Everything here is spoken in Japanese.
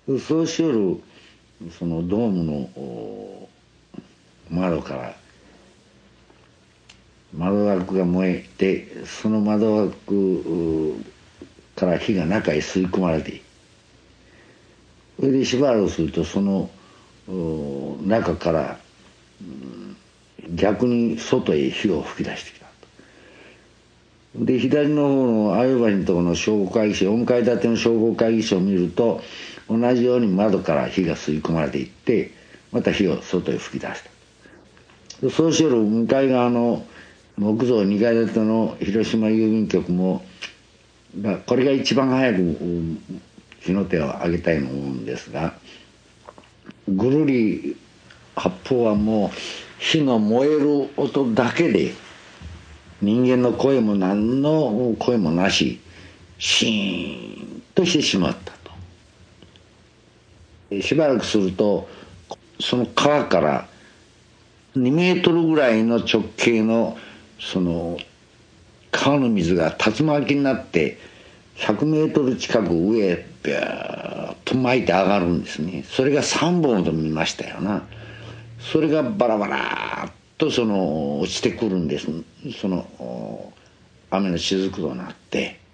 そうしよるそのドームの窓から窓枠が燃えて、その窓枠から火が中へ吸い込まれて、それでしばらくするとその中から逆に外へ火を吹き出してきたと。で左の方の相生橋のところの商工会議所、4階建ての商工会議所を見ると、同じように窓から火が吸い込まれていって、また火を外へ吹き出した。そうしよる向かい側の木造2階建ての広島郵便局も、これが一番早く火の手を上げたいと思うんですが、ぐるり八方はもう火の燃える音だけで、人間の声も何の声もなし、シーンとしてしまったと。しばらくするとその川から2メートルぐらいの直径のその川の水が竜巻になって100メートル近く上へビューッと巻いて上がるんですね。それが3本と見ましたよな。それがバラバラっとその落ちてくるんです。その雨の雫となって、